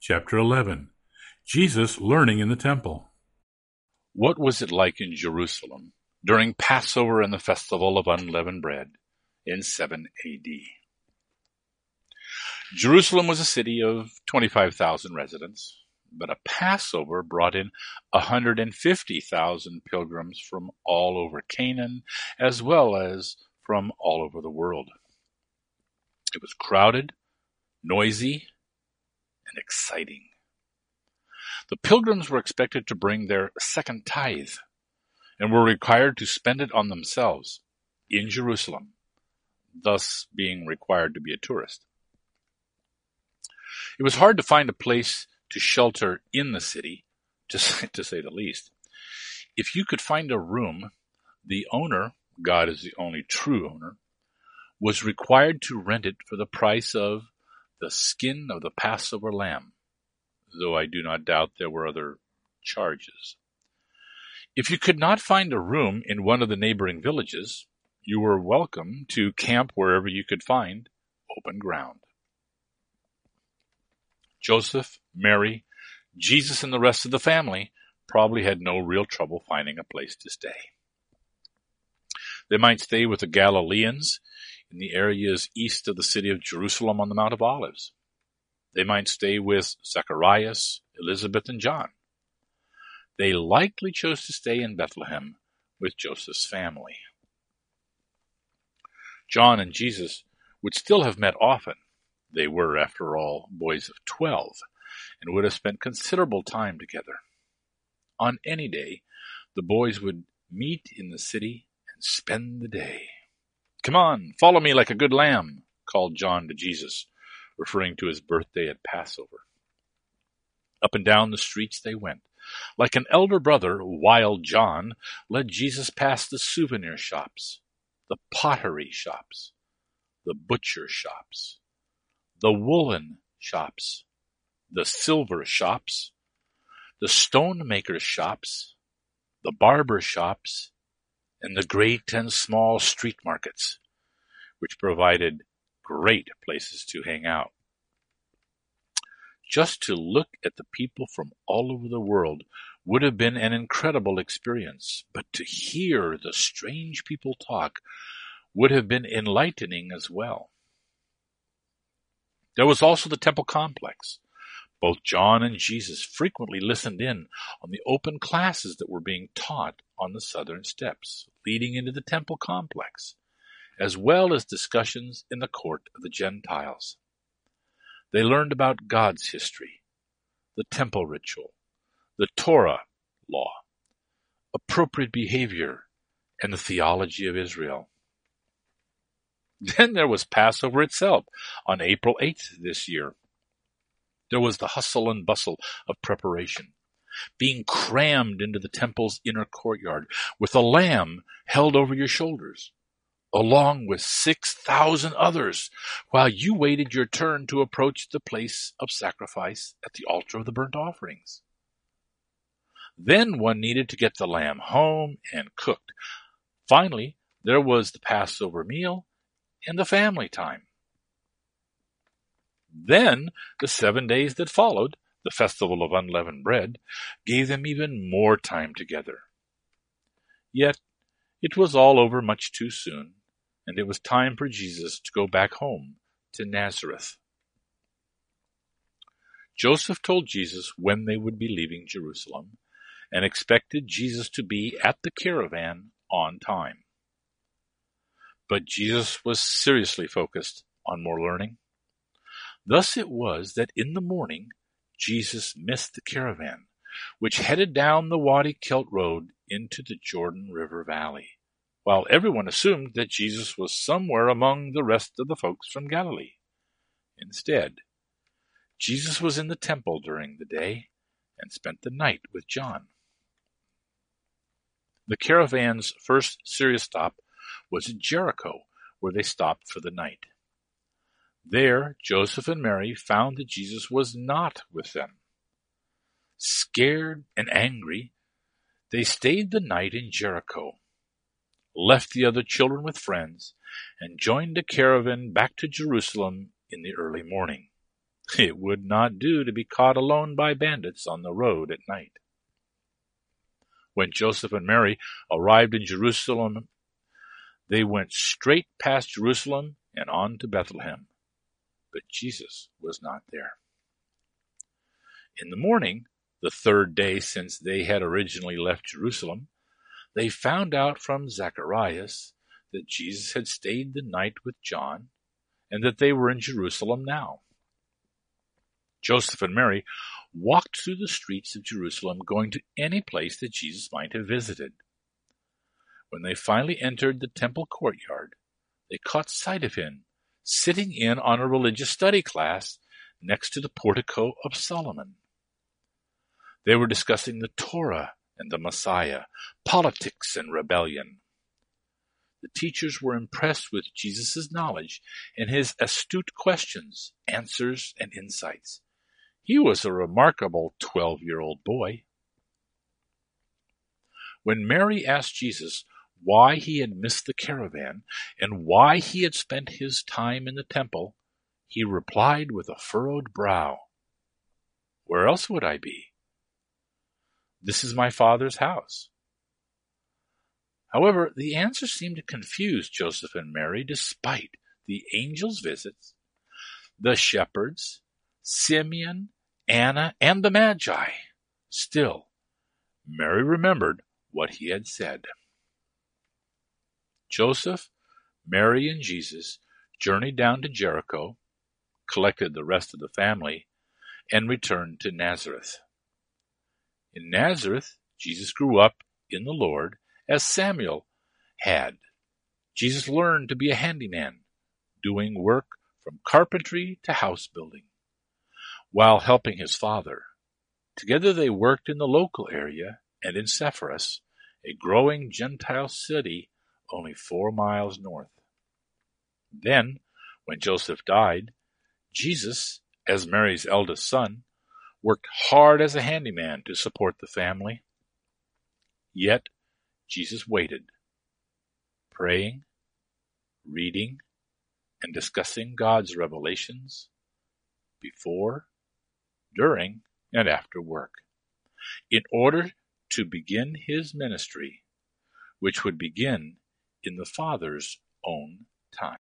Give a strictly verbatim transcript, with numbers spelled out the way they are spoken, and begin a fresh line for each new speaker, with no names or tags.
Chapter eleven. Jesus learning in the temple.
What was it like in Jerusalem during Passover and the Festival of Unleavened Bread in seven A D? Jerusalem was a city of twenty-five thousand residents, but a Passover brought in one hundred fifty thousand pilgrims from all over Canaan as well as from all over the world. It was crowded, noisy, and exciting. The pilgrims were expected to bring their second tithe and were required to spend it on themselves in Jerusalem, thus being required to be a tourist. It was hard to find a place to shelter in the city, to say, to say the least. If you could find a room, the owner, God is the only true owner, was required to rent it for the price of the skin of the Passover lamb, though I do not doubt there were other charges. If you could not find a room in one of the neighboring villages, you were welcome to camp wherever you could find open ground. Joseph, Mary, Jesus, and the rest of the family probably had no real trouble finding a place to stay. They might stay with the Galileans in the areas east of the city of Jerusalem on the Mount of Olives. They might stay with Zacharias, Elizabeth, and John. They likely chose to stay in Bethlehem with Joseph's family. John and Jesus would still have met often. They were, after all, boys of twelve, and would have spent considerable time together. On any day, the boys would meet in the city and spend the day. "Come on, follow me like a good lamb," called John to Jesus, referring to his birthday at Passover. Up and down the streets they went. Like an elder brother, Wild John led Jesus past the souvenir shops, the pottery shops, the butcher shops, the woolen shops, the silver shops, the stonemaker shops, the barber shops, and the great and small street markets, which provided great places to hang out. Just to look at the people from all over the world would have been an incredible experience, but to hear the strange people talk would have been enlightening as well. There was also the temple complex. Both John and Jesus frequently listened in on the open classes that were being taught on the southern steps, leading into the temple complex, as well as discussions in the court of the Gentiles. They learned about God's history, the temple ritual, the Torah law, appropriate behavior, and the theology of Israel. Then there was Passover itself on April eighth this year. There was the hustle and bustle of preparation, being crammed into the temple's inner courtyard with a lamb held over your shoulders, along with six thousand others, while you waited your turn to approach the place of sacrifice at the altar of the burnt offerings. Then one needed to get the lamb home and cooked. Finally, there was the Passover meal and the family time. Then, the seven days that followed, the Festival of Unleavened Bread, gave them even more time together. Yet, it was all over much too soon, and it was time for Jesus to go back home to Nazareth. Joseph told Jesus when they would be leaving Jerusalem, and expected Jesus to be at the caravan on time. But Jesus was seriously focused on more learning. Thus it was that in the morning Jesus missed the caravan, which headed down the Wadi Kilt Road into the Jordan River Valley, while everyone assumed that Jesus was somewhere among the rest of the folks from Galilee. Instead, Jesus was in the temple during the day and spent the night with John. The caravan's first serious stop was at Jericho, where they stopped for the night. There, Joseph and Mary found that Jesus was not with them. Scared and angry, they stayed the night in Jericho, left the other children with friends, and joined a caravan back to Jerusalem in the early morning. It would not do to be caught alone by bandits on the road at night. When Joseph and Mary arrived in Jerusalem, they went straight past Jerusalem and on to Bethlehem. But Jesus was not there. In the morning, the third day since they had originally left Jerusalem, they found out from Zacharias that Jesus had stayed the night with John and that they were in Jerusalem now. Joseph and Mary walked through the streets of Jerusalem, going to any place that Jesus might have visited. When they finally entered the temple courtyard, they caught sight of him sitting in on a religious study class next to the portico of Solomon. They were discussing the Torah and the Messiah, politics and rebellion. The teachers were impressed with Jesus' knowledge and his astute questions, answers, and insights. He was a remarkable twelve-year-old boy. When Mary asked Jesus why he had missed the caravan and why he had spent his time in the temple, he replied with a furrowed brow, "Where else would I be? This is my Father's house." However, the answer seemed to confuse Joseph and Mary despite the angel's visits, the shepherds, Simeon, Anna, and the Magi. Still, Mary remembered what he had said. Joseph, Mary, and Jesus journeyed down to Jericho, collected the rest of the family, and returned to Nazareth. In Nazareth, Jesus grew up in the Lord as Samuel had. Jesus learned to be a handyman, doing work from carpentry to house building, while helping his father. Together they worked in the local area and in Sepphoris, a growing Gentile city only four miles north. Then, when Joseph died, Jesus, as Mary's eldest son, worked hard as a handyman to support the family. Yet, Jesus waited, praying, reading, and discussing God's revelations before, during, and after work, in order to begin his ministry, which would begin in the Father's own time.